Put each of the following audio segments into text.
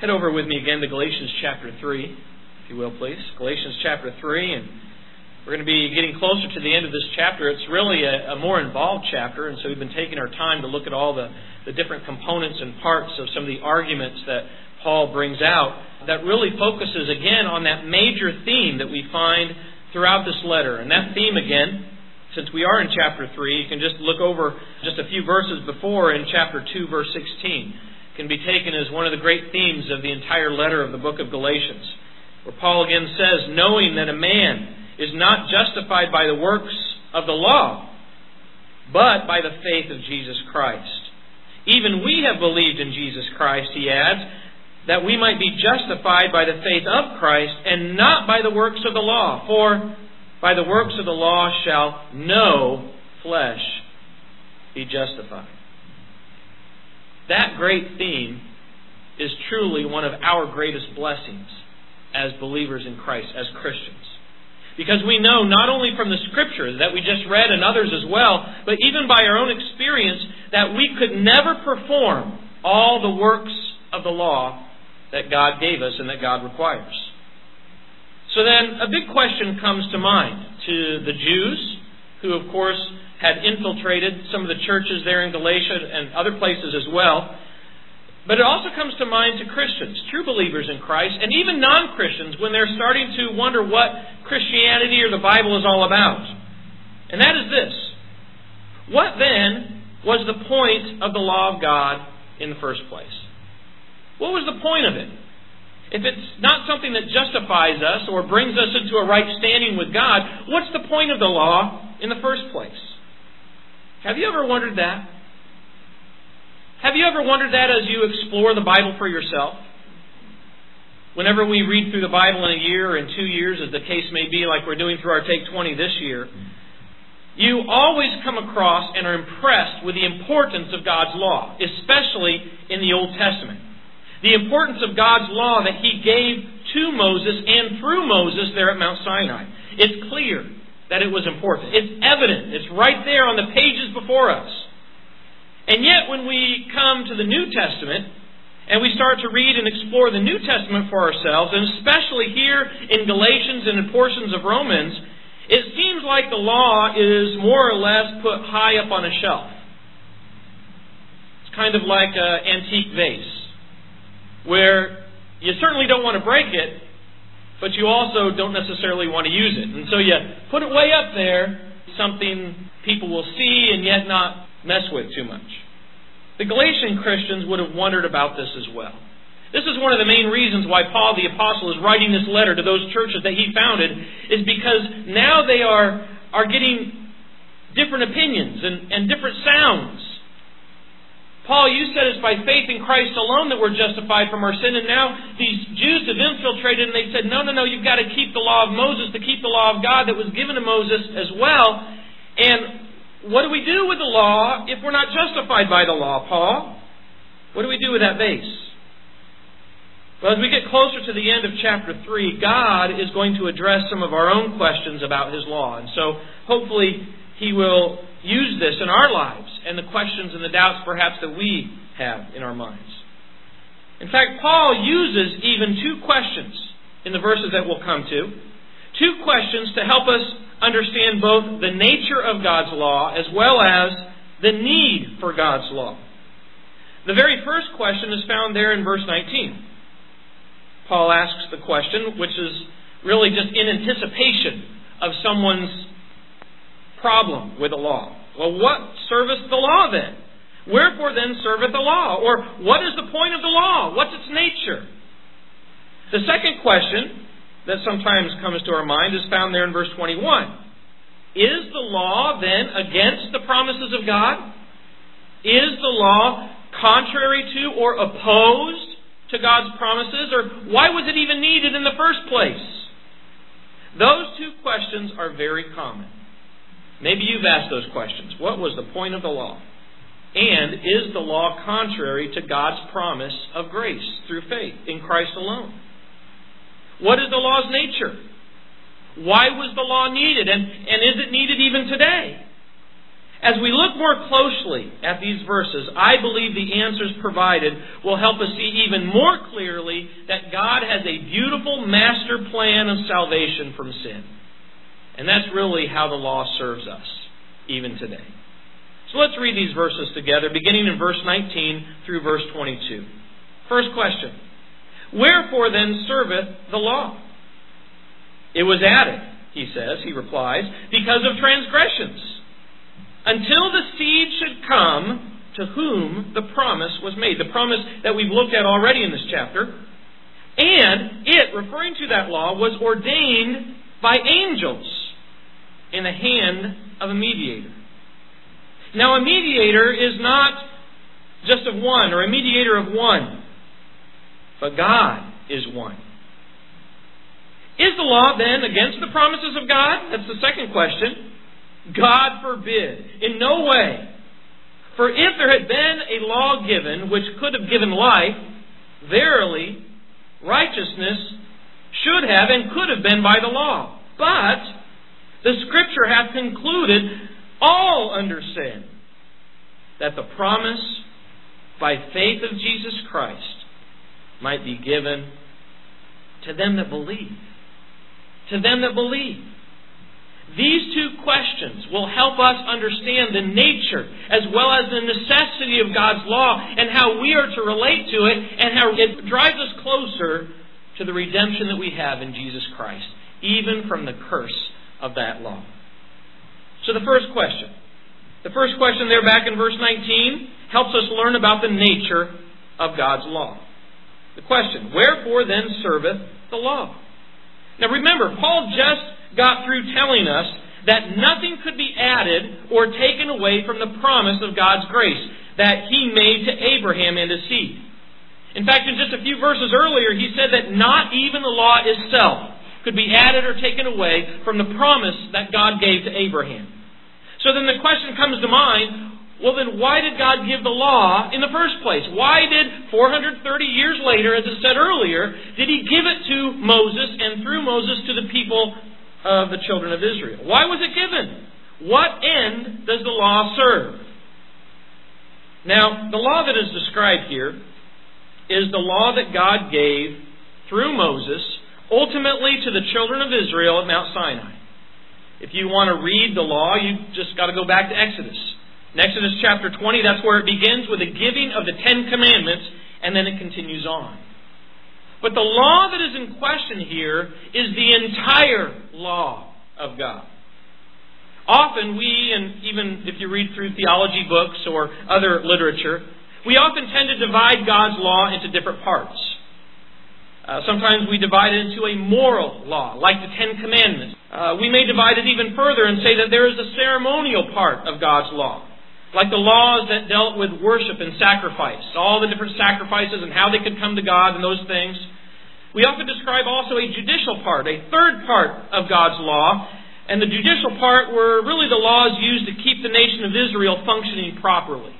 Head over with me again to Galatians chapter 3, if you will, please. Galatians chapter 3, and we're going to be getting closer to the end of this chapter. It's really a more involved chapter, and so we've been taking our time to look at all the different components and parts of some of the arguments that Paul brings out that really focuses again on that major theme that we find throughout this letter. And that theme again, since we are in chapter 3, you can just look over just a few verses before in chapter 2, verse 16. Can be taken as one of the great themes of the entire letter of the book of Galatians, where Paul again says, knowing that a man is not justified by the works of the law, but by the faith of Jesus Christ. Even we have believed in Jesus Christ, he adds, that we might be justified by the faith of Christ and not by the works of the law. For by the works of the law shall no flesh be justified. That great theme is truly one of our greatest blessings as believers in Christ, as Christians. Because we know not only from the Scripture that we just read and others as well, but even by our own experience that we could never perform all the works of the law that God gave us and that God requires. So then a big question comes to mind to the Jews, who of course had infiltrated some of the churches there in Galatia and other places as well. But it also comes to mind to Christians, true believers in Christ, and even non-Christians when they're starting to wonder what Christianity or the Bible is all about. And that is this. What then was the point of the law of God in the first place? What was the point of it? If it's not something that justifies us or brings us into a right standing with God, what's the point of the law in the first place? Have you ever wondered that? Have you ever wondered that as you explore the Bible for yourself? Whenever we read through the Bible in a year or in 2 years, as the case may be, like we're doing through our Take 20 this year, you always come across and are impressed with the importance of God's law, especially in the Old Testament. The importance of God's law that He gave to Moses and through Moses there at Mount Sinai. It's clear that it was important. It's evident. It's right there on the pages before us. And yet when we come to the New Testament and we start to read and explore the New Testament for ourselves, and especially here in Galatians and in portions of Romans, it seems like the law is more or less put high up on a shelf. It's kind of like an antique vase, where you certainly don't want to break it, but you also don't necessarily want to use it. And so you put it way up there, something people will see and yet not mess with too much. The Galatian Christians would have wondered about this as well. This is one of the main reasons why Paul the Apostle is writing this letter to those churches that he founded, is because now they are getting different opinions and different sounds. Paul, you said it's by faith in Christ alone that we're justified from our sin, and now these Jews have infiltrated and they said, no, you've got to keep the law of Moses, to keep the law of God that was given to Moses as well. And what do we do with the law if we're not justified by the law, Paul? What do we do with that vase? Well, as we get closer to the end of chapter 3, God is going to address some of our own questions about His law. And so hopefully He will use this in our lives and the questions and the doubts perhaps that we have in our minds. In fact, Paul uses even two questions in the verses that we'll come to. Two questions to help us understand both the nature of God's law as well as the need for God's law. The very first question is found there in verse 19. Paul asks the question, which is really just in anticipation of someone's problem with the law. Well, what serveth the law then? Wherefore then serveth the law? Or what is the point of the law? What's its nature? The second question that sometimes comes to our mind is found there in verse 21. Is the law then against the promises of God? Is the law contrary to or opposed to God's promises? Or why was it even needed in the first place? Those two questions are very common. Maybe you've asked those questions. What was the point of the law? And is the law contrary to God's promise of grace through faith in Christ alone? What is the law's nature? Why was the law needed? And is it needed even today? As we look more closely at these verses, I believe the answers provided will help us see even more clearly that God has a beautiful master plan of salvation from sin. And that's really how the law serves us, even today. So let's read these verses together, beginning in verse 19 through verse 22. First question. Wherefore then serveth the law? It was added, he replies, because of transgressions, until the seed should come to whom the promise was made. The promise that we've looked at already in this chapter. And it, referring to that law, was ordained by angels in the hand of a mediator. Now, a mediator is not just of one, or a mediator of one, but God is one. Is the law then against the promises of God? That's the second question. God forbid. In no way. For if there had been a law given which could have given life, verily, righteousness should have and could have been by the law. But the Scripture hath concluded all under sin, that the promise by faith of Jesus Christ might be given to them that believe. To them that believe. These two questions will help us understand the nature as well as the necessity of God's law and how we are to relate to it and how it drives us closer to the redemption that we have in Jesus Christ, even from the curse of that law. So the first question there back in verse 19 helps us learn about the nature of God's law. The question, wherefore then serveth the law? Now remember, Paul just got through telling us that nothing could be added or taken away from the promise of God's grace that He made to Abraham and his seed. In fact, in just a few verses earlier, he said that not even the law itself could be added or taken away from the promise that God gave to Abraham. So then the question comes to mind, well then why did God give the law in the first place? Why did 430 years later, as it said earlier, did He give it to Moses and through Moses to the people of the children of Israel? Why was it given? What end does the law serve? Now, the law that is described here is the law that God gave through Moses, ultimately to the children of Israel at Mount Sinai. If you want to read the law, you just got to go back to Exodus. In Exodus chapter 20, that's where it begins with the giving of the 10 Commandments, and then it continues on. But the law that is in question here is the entire law of God. Often we, and even if you read through theology books or other literature, we often tend to divide God's law into different parts. Sometimes we divide it into a moral law, like the 10 Commandments. We may divide it even further and say that there is a ceremonial part of God's law, like the laws that dealt with worship and sacrifice, all the different sacrifices and how they could come to God and those things. We often describe also a judicial part, a third part of God's law, and the judicial part were really the laws used to keep the nation of Israel functioning properly.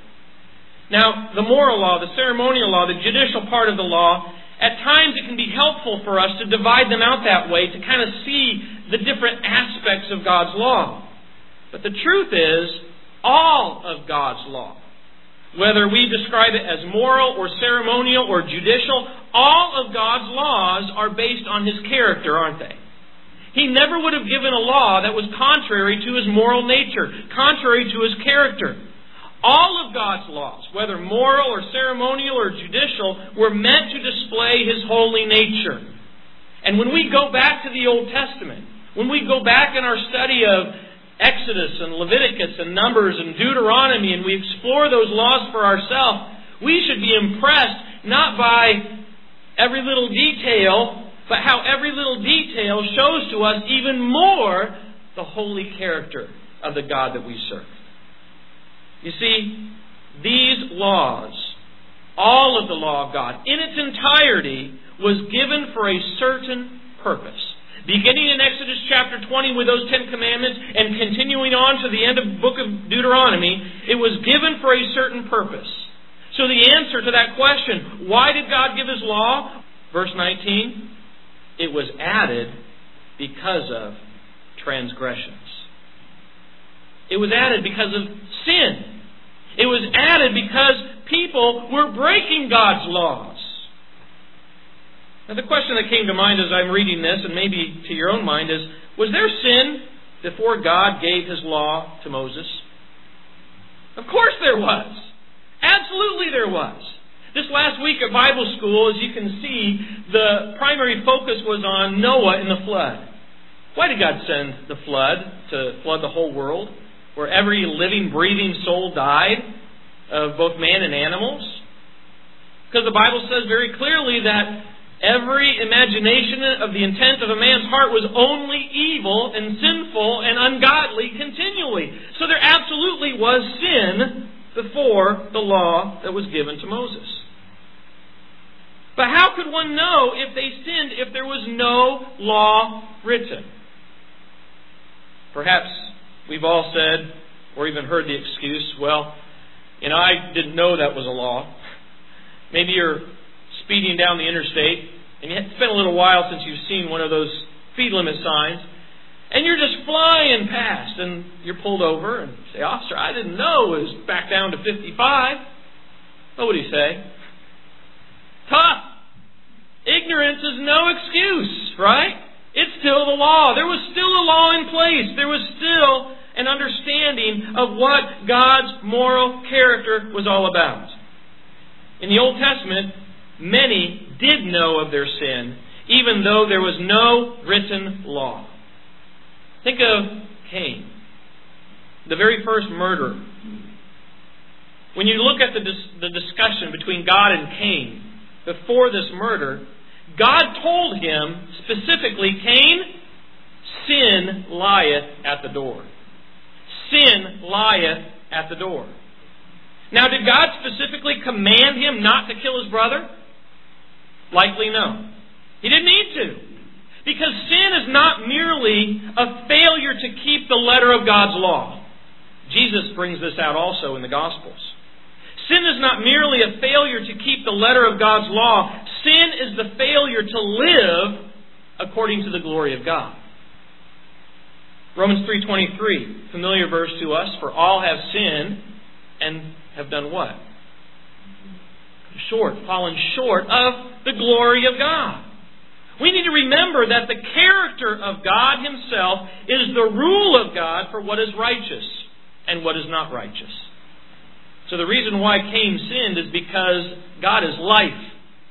Now, the moral law, the ceremonial law, the judicial part of the law, at times it can be helpful for us to divide them out that way to kind of see the different aspects of God's law. But the truth is, all of God's law, whether we describe it as moral or ceremonial or judicial, all of God's laws are based on His character, aren't they? He never would have given a law that was contrary to His moral nature, contrary to His character. All of God's laws, whether moral or ceremonial or judicial, were meant to display His holy nature. And when we go back to the Old Testament, when we go back in our study of Exodus and Leviticus and Numbers and Deuteronomy, and we explore those laws for ourselves, we should be impressed not by every little detail, but how every little detail shows to us even more the holy character of the God that we serve. You see, these laws, all of the law of God, in its entirety, was given for a certain purpose. Beginning in Exodus chapter 20 with those 10 Commandments and continuing on to the end of the book of Deuteronomy, it was given for a certain purpose. So the answer to that question, why did God give His law? Verse 19, it was added because of transgressions. It was added because of sin. It was added because people were breaking God's laws. Now the question that came to mind as I'm reading this, and maybe to your own mind, is, was there sin before God gave His law to Moses? Of course there was. Absolutely there was. This last week at Bible school, as you can see, the primary focus was on Noah and the flood. Why did God send the flood to flood the whole world, where every living, breathing soul died, of both man and animals? Because the Bible says very clearly that every imagination of the intent of a man's heart was only evil and sinful and ungodly continually. So there absolutely was sin before the law that was given to Moses. But how could one know if they sinned if there was no law written? Perhaps we've all said, or even heard the excuse, well, I didn't know that was a law. Maybe you're speeding down the interstate, and it's been a little while since you've seen one of those speed limit signs, and you're just flying past, and you're pulled over, and say, "Officer, I didn't know it was back down to 55. What would he say? Tough. Ignorance is no excuse, right? It's still the law. There was still a law in place. There was still an understanding of what God's moral character was all about. In the Old Testament, many did know of their sin, even though there was no written law. Think of Cain, the very first murderer. When you look at the discussion between God and Cain before this murder, God told him specifically, "Cain, sin lieth at the door." Sin lieth at the door. Now, did God specifically command him not to kill his brother? Likely no. He didn't need to. Because sin is not merely a failure to keep the letter of God's law. Jesus brings this out also in the Gospels. Sin is not merely a failure to keep the letter of God's law. Sin is the failure to live according to the glory of God. Romans 3:23, familiar verse to us, for all have sinned and have done what? Fallen short of the glory of God. We need to remember that the character of God Himself is the rule of God for what is righteous and what is not righteous. So the reason why Cain sinned is because God is life.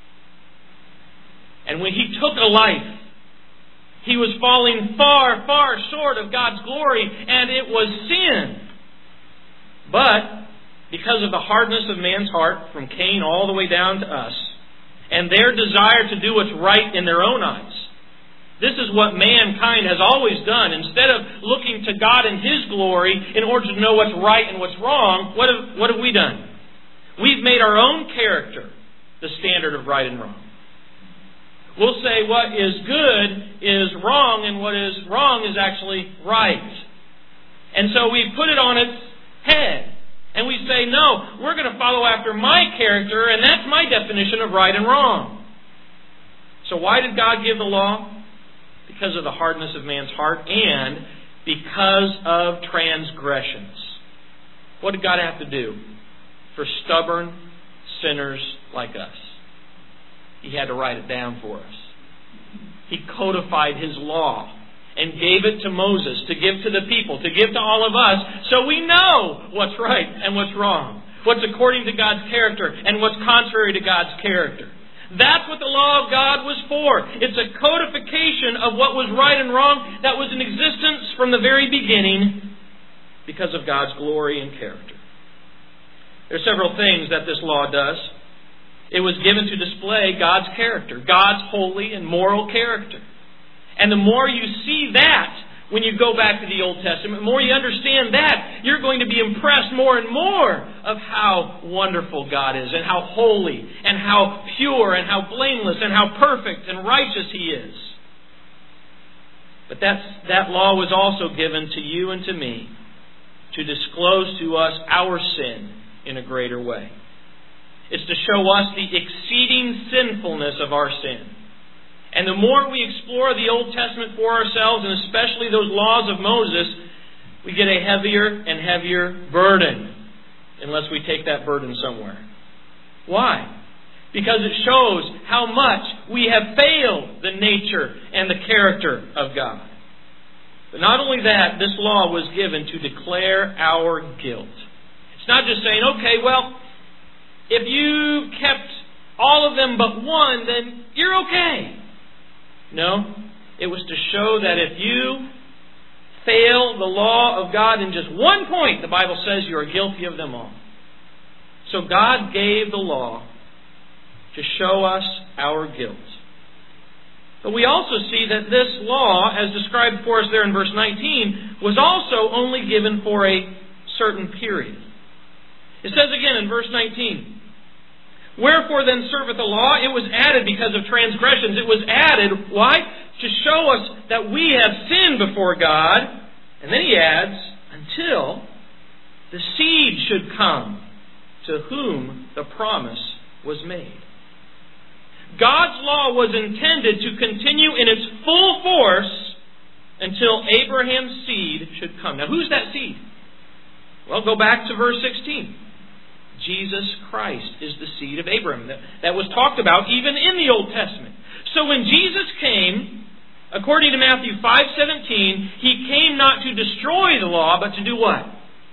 And when he took a life, he was falling far, far short of God's glory, and it was sin. But because of the hardness of man's heart, from Cain all the way down to us, and their desire to do what's right in their own eyes, this is what mankind has always done. Instead of looking to God in His glory in order to know what's right and what's wrong, what have we done? We've made our own character the standard of right and wrong. We'll say what is good is wrong and what is wrong is actually right. And so we put it on its head. And we say, no, we're going to follow after my character, and that's my definition of right and wrong. So why did God give the law? Because of the hardness of man's heart and because of transgressions. What did God have to do for stubborn sinners like us? He had to write it down for us. He codified His law and gave it to Moses to give to the people, to give to all of us, so we know what's right and what's wrong, what's according to God's character and what's contrary to God's character. That's what the law of God was for. It's a codification of what was right and wrong that was in existence from the very beginning because of God's glory and character. There are several things that this law does. It was given to display God's character, God's holy and moral character. And the more you see that when you go back to the Old Testament, the more you understand that, you're going to be impressed more and more of how wonderful God is and how holy and how pure and how blameless and how perfect and righteous He is. But that law was also given to you and to me to disclose to us our sin in a greater way. It's to show us the exceeding sinfulness of our sin. And the more we explore the Old Testament for ourselves, and especially those laws of Moses, we get a heavier and heavier burden unless we take that burden somewhere. Why? Because it shows how much we have failed the nature and the character of God. But not only that, this law was given to declare our guilt. It's not just saying, okay, well, if you kept all of them but one, then you're okay. No, it was to show that if you fail the law of God in just one point, the Bible says you are guilty of them all. So God gave the law to show us our guilt. But we also see that this law, as described for us there in verse 19, was also only given for a certain period. It says again in verse 19, "Wherefore then serveth the law? It was added because of transgressions." It was added, why? To show us that we have sinned before God. And then he adds, until the seed should come to whom the promise was made. God's law was intended to continue in its full force until Abraham's seed should come. Now, who's that seed? Well, go back to verse 16. Jesus Christ is the seed of Abraham. That was talked about even in the Old Testament. So when Jesus came, according to Matthew 5:17, He came not to destroy the law, but to do what?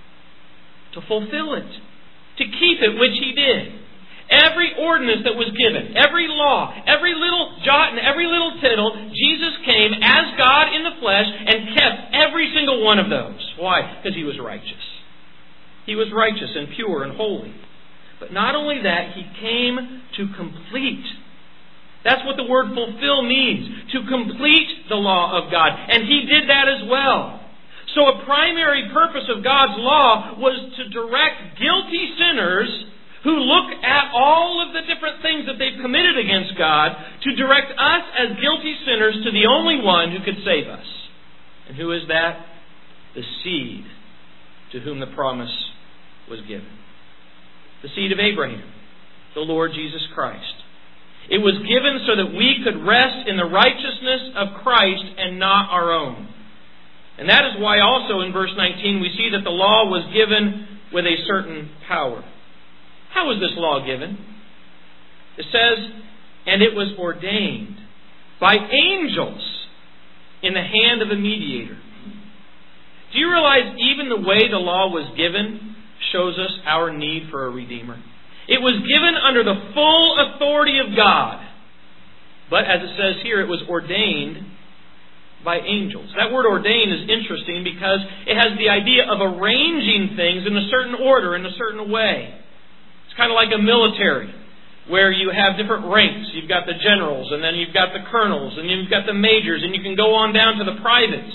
To fulfill it. To keep it, which He did. Every ordinance that was given, every law, every little jot and every little tittle, Jesus came as God in the flesh and kept every single one of those. Why? Because He was righteous. He was righteous and pure and holy. But not only that, He came to complete. That's what the word fulfill means. To complete the law of God. And He did that as well. So a primary purpose of God's law was to direct guilty sinners who look at all of the different things that they've committed against God, to direct us as guilty sinners to the only one who could save us. And who is that? The seed to whom the promise was given. The seed of Abraham, the Lord Jesus Christ. It was given so that we could rest in the righteousness of Christ and not our own. And that is why also in verse 19 we see that the law was given with a certain power. How was this law given? It says, and it was ordained by angels in the hand of a mediator. Do you realize even the way the law was given shows us our need for a Redeemer? It was given under the full authority of God. But as it says here, it was ordained by angels. That word ordained is interesting because it has the idea of arranging things in a certain order, in a certain way. It's kind of like a military, where you have different ranks. You've got the generals, and then you've got the colonels, and you've got the majors, and you can go on down to the privates.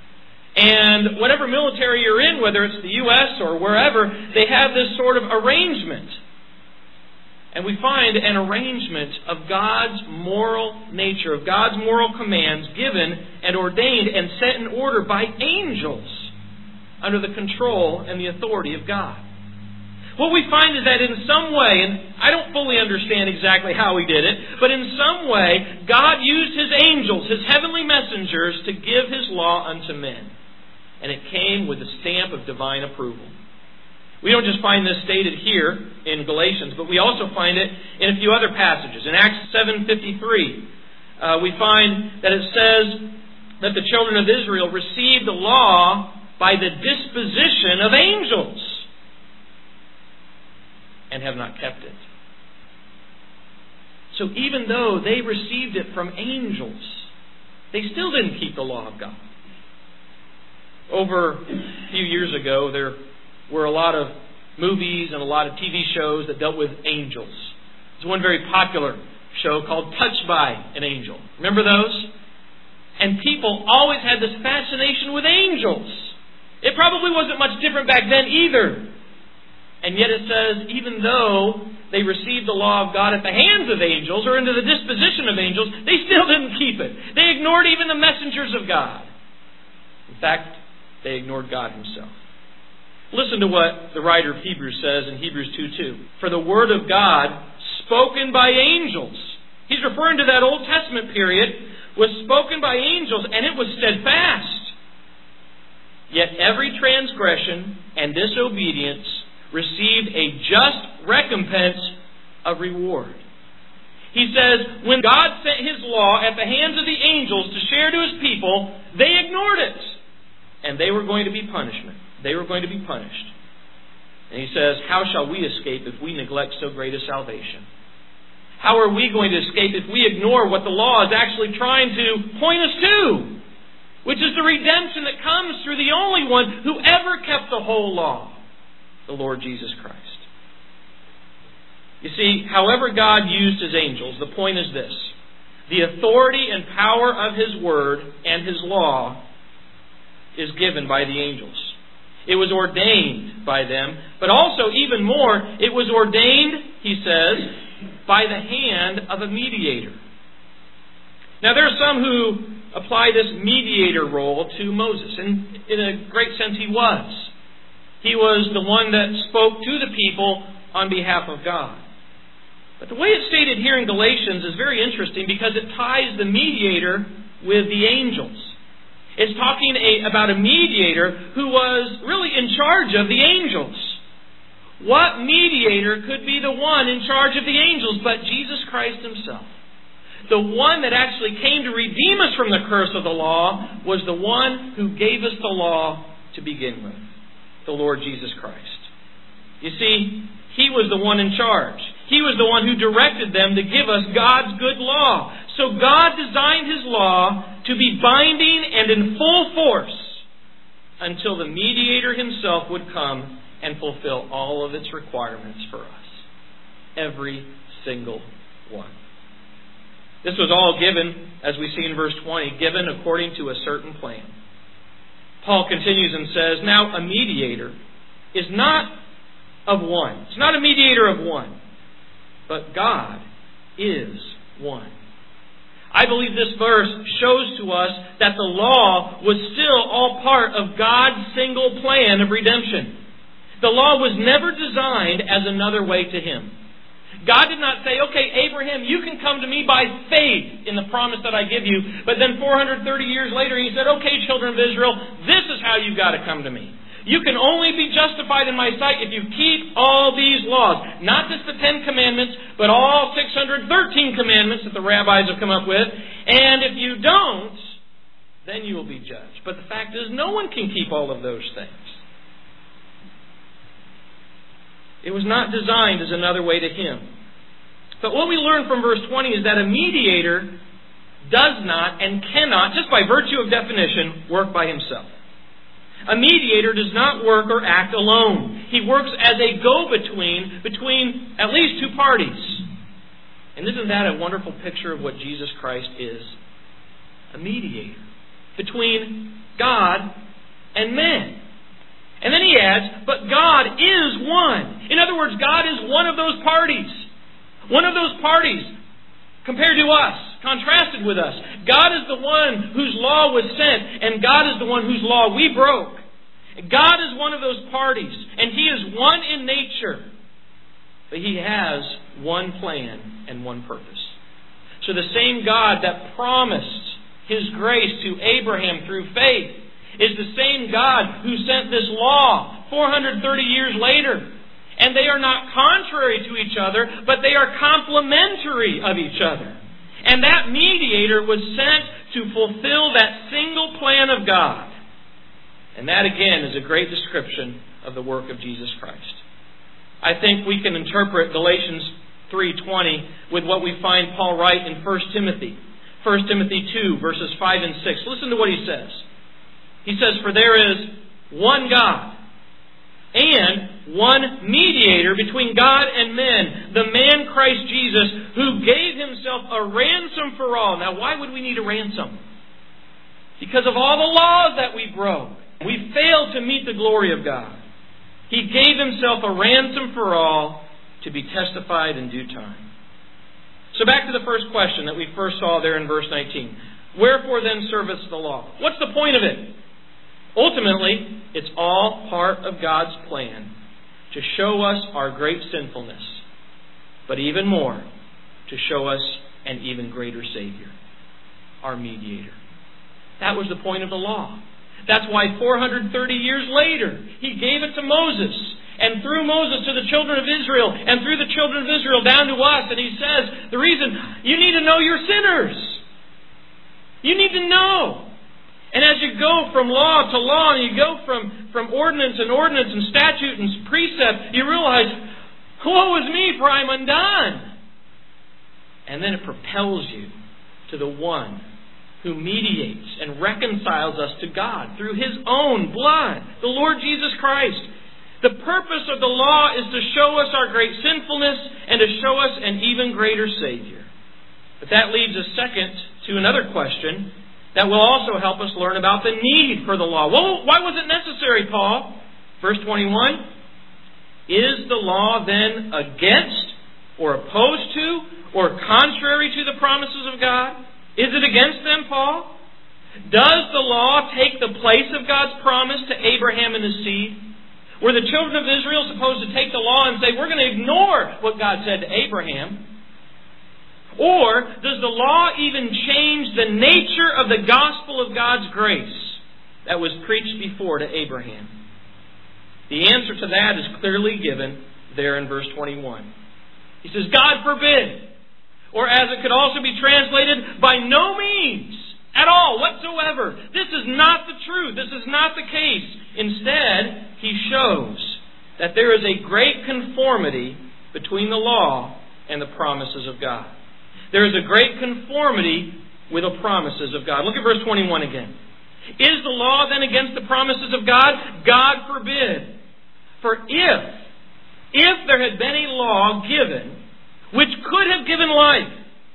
And whatever military you're in, whether it's the U.S. or wherever, they have this sort of arrangement. And we find an arrangement of God's moral nature, of God's moral commands given and ordained and set in order by angels under the control and the authority of God. What we find is that in some way, and I don't fully understand exactly how He did it, but in some way, God used His angels, His heavenly messengers, to give His law unto men. And it came with the stamp of divine approval. We don't just find this stated here in Galatians, but we also find it in a few other passages. In Acts 7:53, we find that it says that the children of Israel received the law by the disposition of angels, and have not kept it. So even though they received it from angels, they still didn't keep the law of God. Over a few years ago, there were a lot of movies and a lot of TV shows that dealt with angels. There's one very popular show called Touched by an Angel. Remember those? And people always had this fascination with angels. It probably wasn't much different back then either. And yet it says, even though they received the law of God at the hands of angels or into the disposition of angels, they still didn't keep it. They ignored even the messengers of God. In fact, they ignored God Himself. Listen to what the writer of Hebrews says in Hebrews 2:2. For the word of God, spoken by angels, he's referring to that Old Testament period, was spoken by angels, and it was steadfast. Yet every transgression and disobedience received a just recompense of reward. He says, when God sent His law at the hands of the angels to share to His people, they ignored it. And they were going to be punishment. They were going to be punished. And He says, how shall we escape if we neglect so great a salvation? How are we going to escape if we ignore what the law is actually trying to point us to? Which is the redemption that comes through the only one who ever kept the whole law, the Lord Jesus Christ. You see, however God used His angels, the point is this. The authority and power of His Word and His law is given by the angels. It was ordained by them, but also, even more, it was ordained, he says, by the hand of a mediator. Now, there are some who apply this mediator role to Moses, and in a great sense he was. He was the one that spoke to the people on behalf of God. But the way it's stated here in Galatians is very interesting because it ties the mediator with the angels. It's talking about a mediator who was really in charge of the angels. What mediator could be the one in charge of the angels but Jesus Christ Himself? The one that actually came to redeem us from the curse of the law was the one who gave us the law to begin with, the Lord Jesus Christ. You see, He was the one in charge. He was the one who directed them to give us God's good law. So God designed His law to be binding and in full force until the mediator Himself would come and fulfill all of its requirements for us. Every single one. This was all given, as we see in verse 20, given according to a certain plan. Paul continues and says, now a mediator is not of one. It's not a mediator of one. But God is one. I believe this verse shows to us that the law was still all part of God's single plan of redemption. The law was never designed as another way to Him. God did not say, okay, Abraham, you can come to me by faith in the promise that I give you. But then 430 years later, He said, okay, children of Israel, this is how you've got to come to me. You can only be justified in my sight if you keep all these laws. Not just the 10 commandments, but all 613 commandments that the rabbis have come up with. And if you don't, then you will be judged. But the fact is, no one can keep all of those things. It was not designed as another way to Him. But what we learn from verse 20 is that a mediator does not and cannot, just by virtue of definition, work by himself. A mediator does not work or act alone. He works as a go-between between at least two parties. And isn't that a wonderful picture of what Jesus Christ is? A mediator between God and man. And then he adds, but God is one. In other words, God is one of those parties. One of those parties compared to us, contrasted with us. God is the one whose law was sent, and God is the one whose law we broke. God is one of those parties, and He is one in nature. But He has one plan and one purpose. So the same God that promised His grace to Abraham through faith is the same God who sent this law 430 years later. And they are not contrary to each other, but they are complementary of each other. And that mediator was sent to fulfill that single plan of God. And that again is a great description of the work of Jesus Christ. I think we can interpret Galatians 3:20 with what we find Paul write in 1 Timothy. 1 Timothy 2 verses 5 and 6. Listen to what he says. He says, for there is one God and one mediator between God and men, the man Christ Jesus, who gave Himself a ransom for all. Now, why would we need a ransom? Because of all the laws that we broke. We failed to meet the glory of God. He gave Himself a ransom for all to be testified in due time. So back to the first question that we first saw there in verse 19. Wherefore then serveth the law? What's the point of it? Ultimately, it's all part of God's plan to show us our great sinfulness, but even more, to show us an even greater Savior, our mediator. That was the point of the law. That's why 430 years later, He gave it to Moses. And through Moses to the children of Israel, and through the children of Israel down to us. And He says, the reason, you need to know you're sinners. You need to know. And as you go from law to law, and you go from ordinance and statute and precept, you realize, woe is me, for I'm undone. And then it propels you to the one who mediates and reconciles us to God through His own blood, the Lord Jesus Christ. The purpose of the law is to show us our great sinfulness and to show us an even greater Savior. But that leads us second to another question that will also help us learn about the need for the law. Well, why was it necessary, Paul? Verse 21, is the law then against or opposed to or contrary to the promises of God? Is it against them, Paul? Does the law take the place of God's promise to Abraham and his seed? Were the children of Israel supposed to take the law and say, we're going to ignore what God said to Abraham? Or does the law even change the nature of the gospel of God's grace that was preached before to Abraham? The answer to that is clearly given there in verse 21. He says, God forbid. Or as it could also be translated, by no means at all, whatsoever. This is not the truth. This is not the case. Instead, he shows that there is a great conformity between the law and the promises of God. There is a great conformity with the promises of God. Look at verse 21 again. Is the law then against the promises of God? God forbid. For if there had been a law given which could have given life,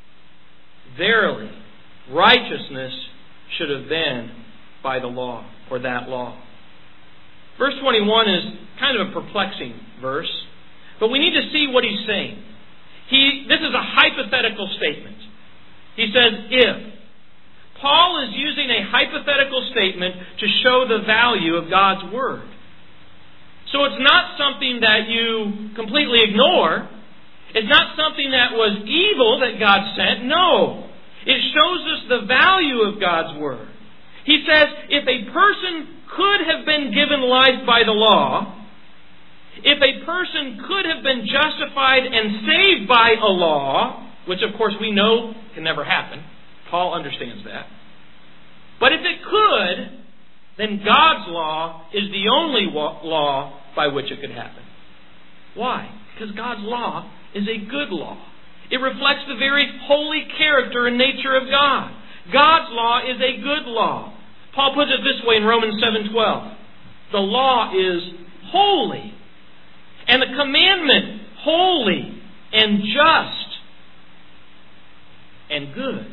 verily, righteousness should have been by the law, or that law. Verse 21 is kind of a perplexing verse, but we need to see what he's saying. This is a hypothetical statement. He says, if. Paul is using a hypothetical statement to show the value of God's Word. So it's not something that you completely ignore. It's not something that was evil that God sent. No. It shows us the value of God's Word. He says, if a person could have been given life by the law, if a person could have been justified and saved by a law, which of course we know can never happen. Paul understands that. But if it could, then God's law is the only law by which it could happen. Why? Because God's law is a good law. It reflects the very holy character and nature of God. God's law is a good law. Paul puts it this way in Romans 7:12. The law is holy, and the commandment holy and just and good.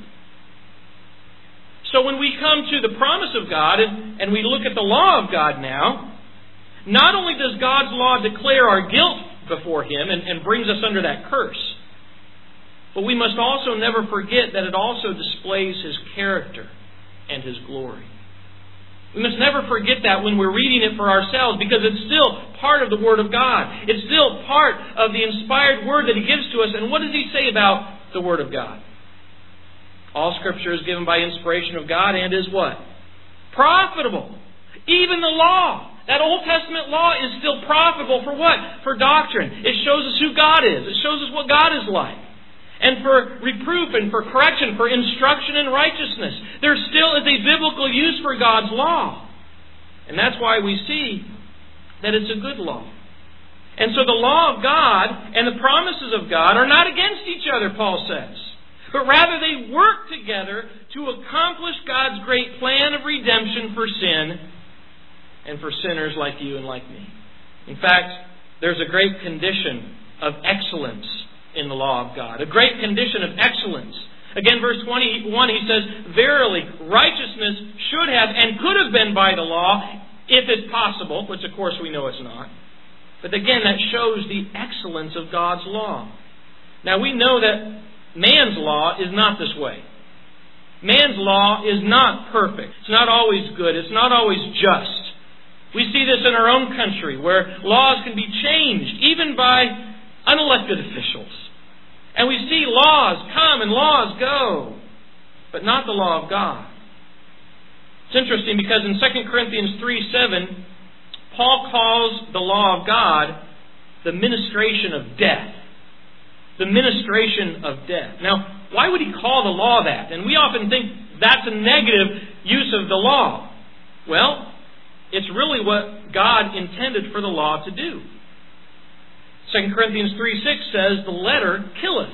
So when we come to the promise of God and we look at the law of God now, not only does God's law declare our guilt before Him and brings us under that curse, but we must also never forget that it also displays His character and His glory. We must never forget that when we're reading it for ourselves, because it's still part of the Word of God. It's still part of the inspired Word that He gives to us. And what does He say about the Word of God? All Scripture is given by inspiration of God and is what? Profitable. Even the law. That Old Testament law is still profitable for what? For doctrine. It shows us who God is. It shows us what God is like. And for reproof and for correction, for instruction in righteousness. There still is a biblical use for God's law. And that's why we see that it's a good law. And so the law of God and the promises of God are not against each other, Paul says. But rather they work together to accomplish God's great plan of redemption for sin and for sinners like you and like me. In fact, there's a great condition of excellence in the law of God. A great condition of excellence. Again, verse 21, he says, verily, righteousness should have and could have been by the law, if it's possible, which of course we know it's not. But again, that shows the excellence of God's law. Now we know that man's law is not this way. Man's law is not perfect. It's not always good. It's not always just. We see this in our own country, where laws can be changed, even by unelected officials. And we see laws come and laws go, but not the law of God. It's interesting because in 2 Corinthians 3:7, Paul calls the law of God the ministration of death. The ministration of death. Now, why would he call the law that? And we often think that's a negative use of the law. Well, it's really what God intended for the law to do. 2 Corinthians 3:6 says, the letter killeth.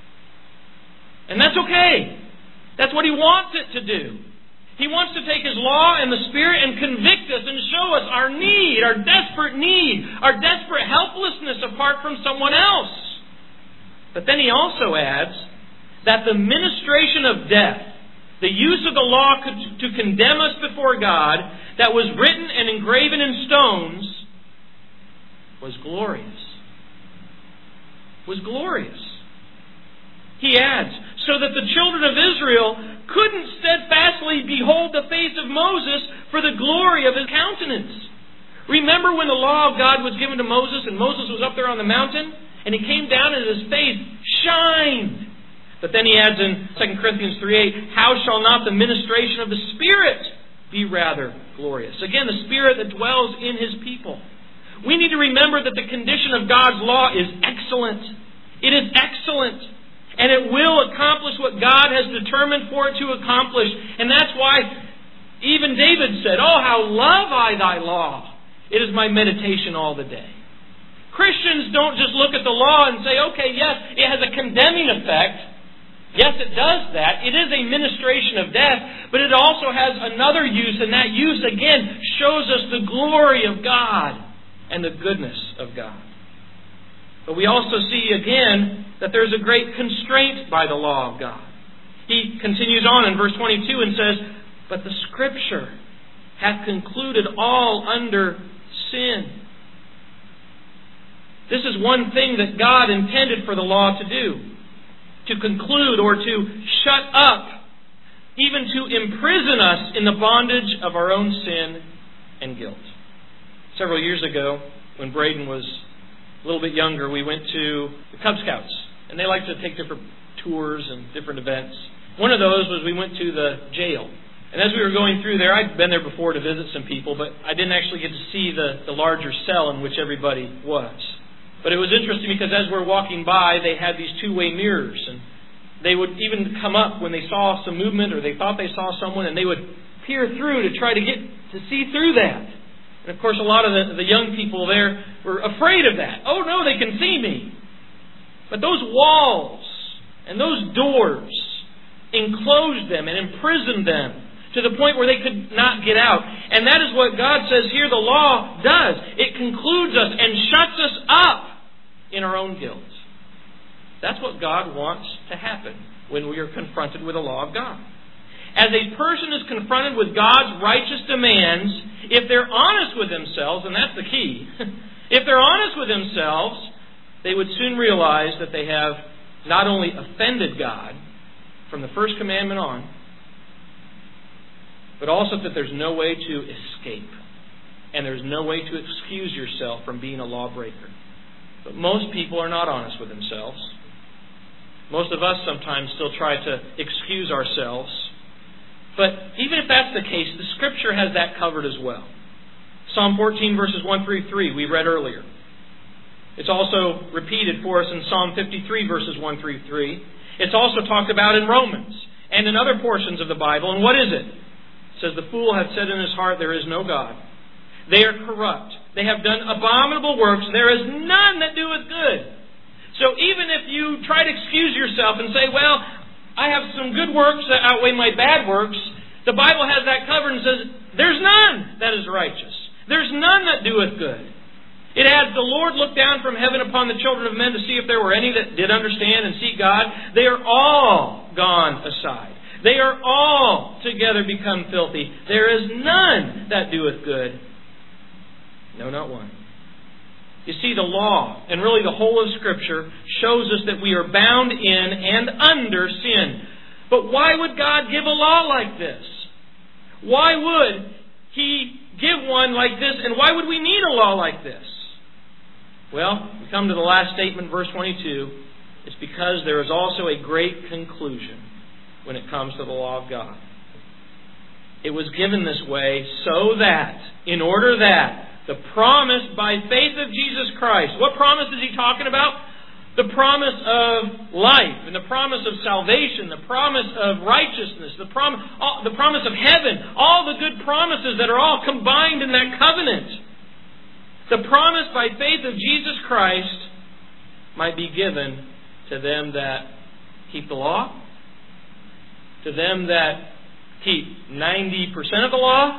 And that's okay. That's what he wants it to do. He wants to take his law and the Spirit and convict us and show us our need, our desperate need, our desperate helplessness apart from someone else. But then he also adds that the ministration of death, the use of the law to condemn us before God, that was written and engraven in stones, was glorious. Was glorious. He adds, so that the children of Israel couldn't steadfastly behold the face of Moses for the glory of his countenance. Remember when the law of God was given to Moses and Moses was up there on the mountain and he came down and his face shined. But then he adds in 2 Corinthians 3:8, how shall not the ministration of the Spirit be rather glorious? Again, the Spirit that dwells in his people. We need to remember that the condition of God's law is excellent. It is excellent. And it will accomplish what God has determined for it to accomplish. And that's why even David said, oh, how love I thy law. It is my meditation all the day. Christians don't just look at the law and say, okay, yes, it has a condemning effect. Yes, it does that. It is a ministration of death. But it also has another use. And that use, again, shows us the glory of God and the goodness of God. But we also see again that there's a great constraint by the law of God. He continues on in verse 22 and says, but the Scripture hath concluded all under sin. This is one thing that God intended for the law to do. To conclude or to shut up, even to imprison us in the bondage of our own sin and guilt. Several years ago, when Braden was a little bit younger, we went to the Cub Scouts. And they like to take different tours and different events. One of those was we went to the jail. And as we were going through there, I'd been there before to visit some people, but I didn't actually get to see the larger cell in which everybody was. But it was interesting because as we're walking by, they had these two-way mirrors. And they would even come up when they saw some movement or they thought they saw someone, and they would peer through to try to get to see through that. And of course, a lot of the young people there were afraid of that. Oh no, they can see me. But those walls and those doors enclosed them and imprisoned them to the point where they could not get out. And that is what God says here the law does. It concludes us and shuts us up in our own guilt. That's what God wants to happen when we are confronted with the law of God. As a person is confronted with God's righteous demands, if they're honest with themselves, and that's the key, if they're honest with themselves, they would soon realize that they have not only offended God from the first commandment on, but also that there's no way to escape. And there's no way to excuse yourself from being a lawbreaker. But most people are not honest with themselves. Most of us sometimes still try to excuse ourselves. But even if that's the case, the Scripture has that covered as well. Psalm 14 verses 1 through 3 we read earlier. It's also repeated for us in Psalm 53 verses 1 through 3. It's also talked about in Romans and in other portions of the Bible. And what is it? It says, the fool hath said in his heart, there is no God. They are corrupt. They have done abominable works. There is none that doeth good. So even if you try to excuse yourself and say, well, I have some good works that outweigh my bad works, the Bible has that covered and says, there's none that is righteous. There's none that doeth good. It adds, the Lord looked down from heaven upon the children of men to see if there were any that did understand and seek God. They are all gone aside. They are all together become filthy. There is none that doeth good. No, not one. You see, the law, and really the whole of Scripture, shows us that we are bound in and under sin. But why would God give a law like this? Why would He give one like this, and why would we need a law like this? Well, we come to the last statement, verse 22. It's because there is also a great conclusion when it comes to the law of God. It was given this way so that, in order that, the promise by faith of Jesus Christ. What promise is he talking about? The promise of life, and the promise of salvation, the promise of righteousness, the promise of heaven, all the good promises that are all combined in that covenant. The promise by faith of Jesus Christ might be given to them that keep the law, to them that keep 90% of the law,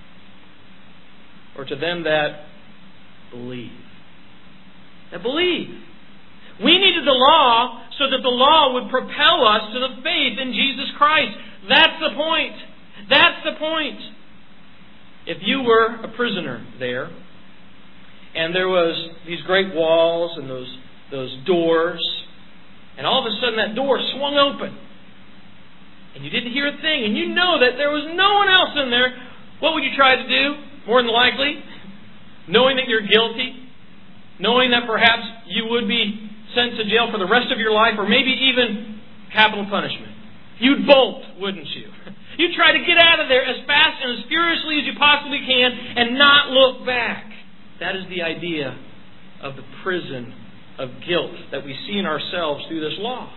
or to them that believe. That believe. We needed the law so that the law would propel us to the faith in Jesus Christ. That's the point. That's the point. If you were a prisoner there, and there was these great walls and those doors, and all of a sudden that door swung open, and you didn't hear a thing, and you know that there was no one else in there, what would you try to do? More than likely, knowing that you're guilty, knowing that perhaps you would be sent to jail for the rest of your life, or maybe even capital punishment. You'd bolt, wouldn't you? You'd try to get out of there as fast and as furiously as you possibly can and not look back. That is the idea of the prison of guilt that we see in ourselves through this law.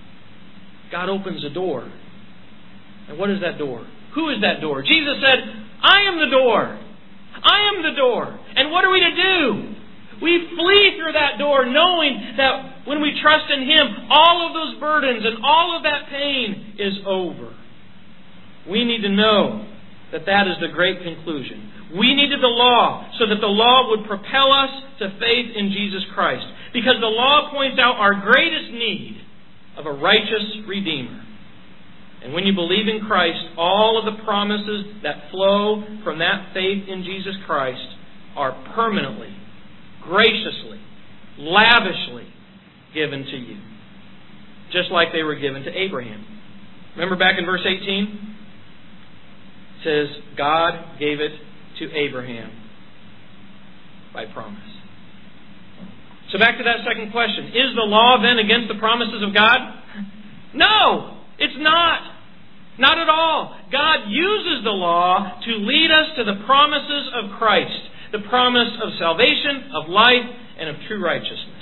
God opens a door. And what is that door? Who is that door? Jesus said, I am the door. I am the door. And what are we to do? We flee through that door knowing that when we trust in Him, all of those burdens and all of that pain is over. We need to know that that is the great conclusion. We needed the law so that the law would propel us to faith in Jesus Christ. Because the law points out our greatest need of a righteous Redeemer. And when you believe in Christ, all of the promises that flow from that faith in Jesus Christ are permanently, graciously, lavishly given to you. Just like they were given to Abraham. Remember back in verse 18? It says, God gave it to Abraham by promise. So back to that second question. Is the law then against the promises of God? No, it's not. Not at all. God uses the law to lead us to the promises of Christ. The promise of salvation, of life, and of true righteousness.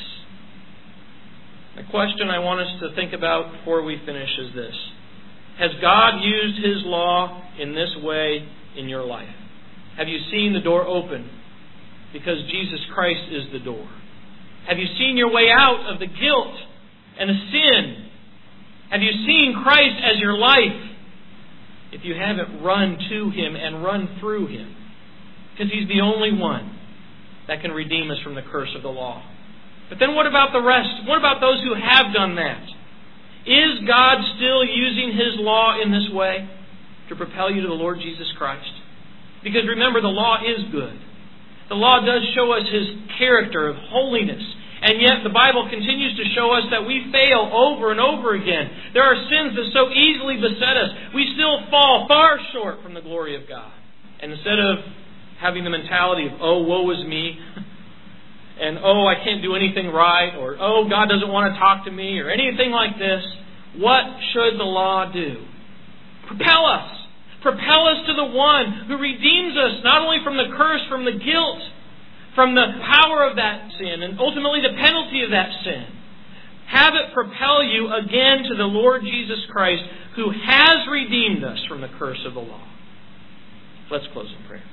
The question I want us to think about before we finish is this. Has God used His law in this way in your life? Have you seen the door open? Because Jesus Christ is the door. Have you seen your way out of the guilt and the sin? Have you seen Christ as your life? If you haven't, run to Him and run through Him. Because He's the only one that can redeem us from the curse of the law. But then what about the rest? What about those who have done that? Is God still using His law in this way to propel you to the Lord Jesus Christ? Because remember, the law is good. The law does show us His character of holiness. And yet the Bible continues to show us that we fail over and over again. There are sins that so easily beset us. We still fall far short from the glory of God. And instead of having the mentality of, oh, woe is me, and oh, I can't do anything right, or oh, God doesn't want to talk to me, or anything like this, what should the law do? Propel us. Propel us to the one who redeems us, not only from the curse, from the guilt, from the power of that sin, and ultimately the penalty of that sin. Have it propel you again to the Lord Jesus Christ, who has redeemed us from the curse of the law. Let's close in prayer.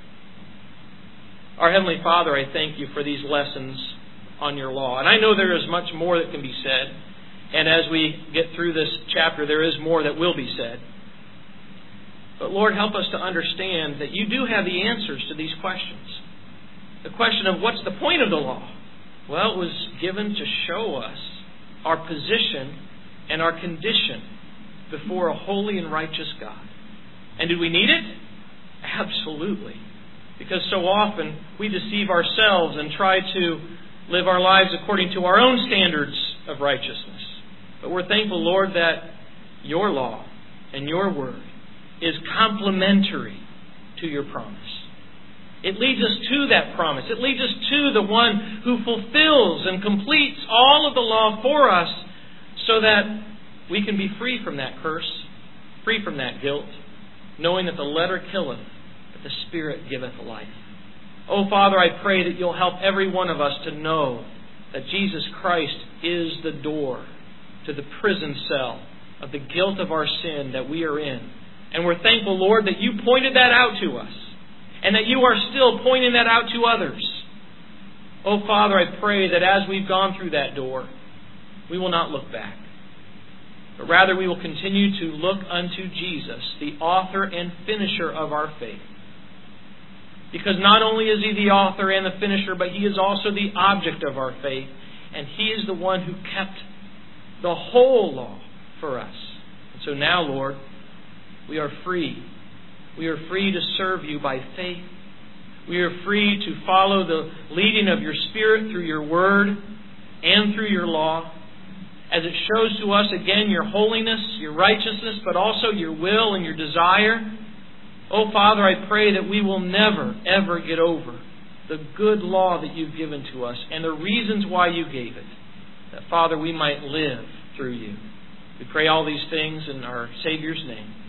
Our Heavenly Father, I thank You for these lessons on Your law. And I know there is much more that can be said. And as we get through this chapter, there is more that will be said. But Lord, help us to understand that You do have the answers to these questions. The question of what's the point of the law? Well, it was given to show us our position and our condition before a holy and righteous God. And did we need it? Absolutely. Because so often we deceive ourselves and try to live our lives according to our own standards of righteousness. But we're thankful, Lord, that Your law and Your word is complementary to Your promise. It leads us to that promise. It leads us to the one who fulfills and completes all of the law for us so that we can be free from that curse, free from that guilt, knowing that the letter killeth, but the Spirit giveth life. Oh, Father, I pray that you'll help every one of us to know that Jesus Christ is the door to the prison cell of the guilt of our sin that we are in. And we're thankful, Lord, that you pointed that out to us, and that you are still pointing that out to others. Oh, Father, I pray that as we've gone through that door, we will not look back, but rather we will continue to look unto Jesus, the author and finisher of our faith. Because not only is He the author and the finisher, but He is also the object of our faith. And He is the one who kept the whole law for us. And so now, Lord, we are free. We are free to serve you by faith. We are free to follow the leading of your Spirit through your word and through your law, as it shows to us again your holiness, your righteousness, but also your will and your desire. Oh, Father, I pray that we will never, ever get over the good law that you've given to us and the reasons why you gave it, that, Father, we might live through you. We pray all these things in our Savior's name.